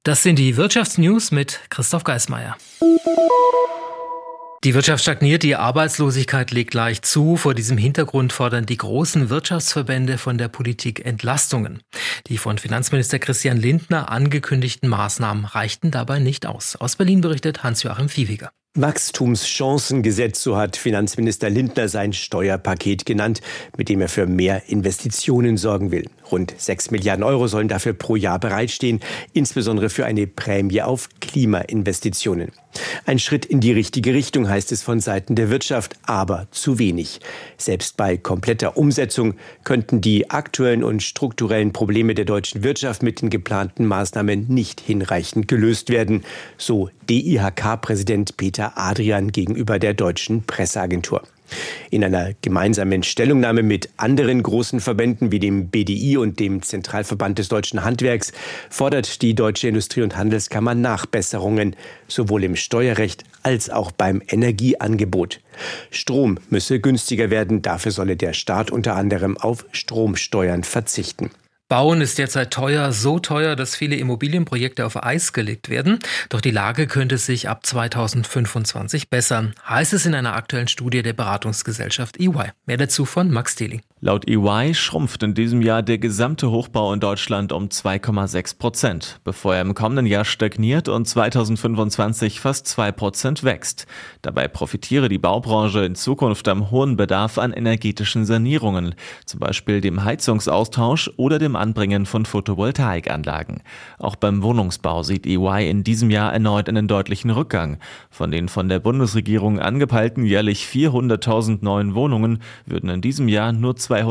Das sind die Wirtschaftsnews mit Christoph Geismeier. Die Wirtschaft stagniert, die Arbeitslosigkeit legt leicht zu. Vor diesem Hintergrund fordern die großen Wirtschaftsverbände von der Politik Entlastungen. Die von Finanzminister Christian Lindner angekündigten Maßnahmen reichten dabei nicht aus. Aus Berlin berichtet Hans-Joachim Viehweger. Wachstumschancengesetz, so hat Finanzminister Lindner sein Steuerpaket genannt, mit dem er für mehr Investitionen sorgen will. Rund 6 Milliarden Euro sollen dafür pro Jahr bereitstehen, insbesondere für eine Prämie auf Klimainvestitionen. Ein Schritt in die richtige Richtung, heißt es von Seiten der Wirtschaft, aber zu wenig. Selbst bei kompletter Umsetzung könnten die aktuellen und strukturellen Probleme der deutschen Wirtschaft mit den geplanten Maßnahmen nicht hinreichend gelöst werden, so DIHK-Präsident Peter Adrian gegenüber der deutschen Presseagentur. In einer gemeinsamen Stellungnahme mit anderen großen Verbänden wie dem BDI und dem Zentralverband des deutschen Handwerks fordert die Deutsche Industrie- und Handelskammer Nachbesserungen, sowohl im Steuerrecht als auch beim Energieangebot. Strom müsse günstiger werden, dafür solle der Staat unter anderem auf Stromsteuern verzichten. Bauen ist derzeit teuer, so teuer, dass viele Immobilienprojekte auf Eis gelegt werden. Doch die Lage könnte sich ab 2025 bessern, heißt es in einer aktuellen Studie der Beratungsgesellschaft EY. Mehr dazu von Max Dehling. Laut EY schrumpft in diesem Jahr der gesamte Hochbau in Deutschland um 2,6%, bevor er im kommenden Jahr stagniert und 2025 fast 2% wächst. Dabei profitiere die Baubranche in Zukunft am hohen Bedarf an energetischen Sanierungen, zum Beispiel dem Heizungsaustausch oder dem Anbringen von Photovoltaikanlagen. Auch beim Wohnungsbau sieht EY in diesem Jahr erneut einen deutlichen Rückgang. Von den von der Bundesregierung angepeilten jährlich 400.000 neuen Wohnungen würden in diesem Jahr nur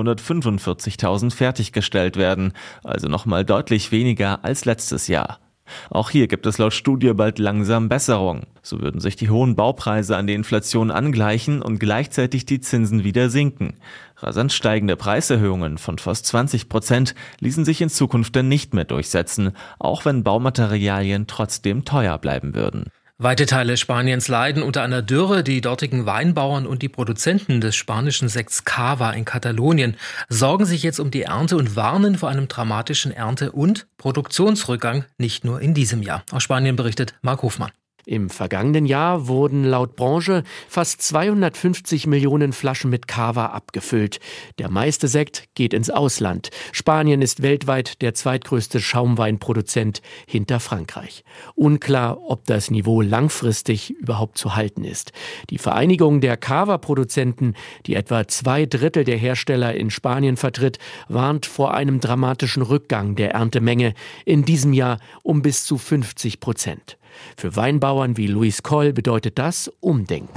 245.000 fertiggestellt werden, also nochmal deutlich weniger als letztes Jahr. Auch hier gibt es laut Studie bald langsam Besserung. So würden sich die hohen Baupreise an die Inflation angleichen und gleichzeitig die Zinsen wieder sinken. Rasant steigende Preiserhöhungen von fast 20% ließen sich in Zukunft dann nicht mehr durchsetzen, auch wenn Baumaterialien trotzdem teuer bleiben würden. Weite Teile Spaniens leiden unter einer Dürre. Die dortigen Weinbauern und die Produzenten des spanischen Sekts Cava in Katalonien sorgen sich jetzt um die Ernte und warnen vor einem dramatischen Ernte- und Produktionsrückgang, nicht nur in diesem Jahr. Aus Spanien berichtet Marc Hofmann. Im vergangenen Jahr wurden laut Branche fast 250 Millionen Flaschen mit Cava abgefüllt. Der meiste Sekt geht ins Ausland. Spanien ist weltweit der zweitgrößte Schaumweinproduzent hinter Frankreich. Unklar, ob das Niveau langfristig überhaupt zu halten ist. Die Vereinigung der Cava-Produzenten, die etwa 2/3 der Hersteller in Spanien vertritt, warnt vor einem dramatischen Rückgang der Erntemenge in diesem Jahr um bis zu 50%. Für Weinbauern wie Luis Coll bedeutet das Umdenken.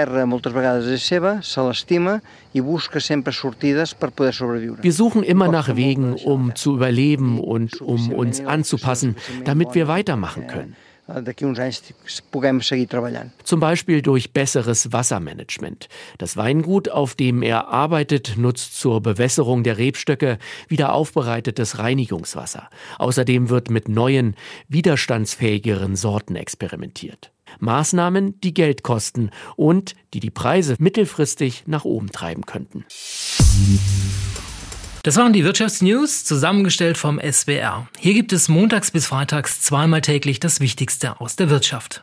Wir suchen immer nach Wegen, um zu überleben und um uns anzupassen, damit wir weitermachen können. Zum Beispiel durch besseres Wassermanagement. Das Weingut, auf dem er arbeitet, nutzt zur Bewässerung der Rebstöcke wieder aufbereitetes Reinigungswasser. Außerdem wird mit neuen, widerstandsfähigeren Sorten experimentiert. Maßnahmen, die Geld kosten und die Preise mittelfristig nach oben treiben könnten. Das waren die Wirtschaftsnews, zusammengestellt vom SWR. Hier gibt es montags bis freitags zweimal täglich das Wichtigste aus der Wirtschaft.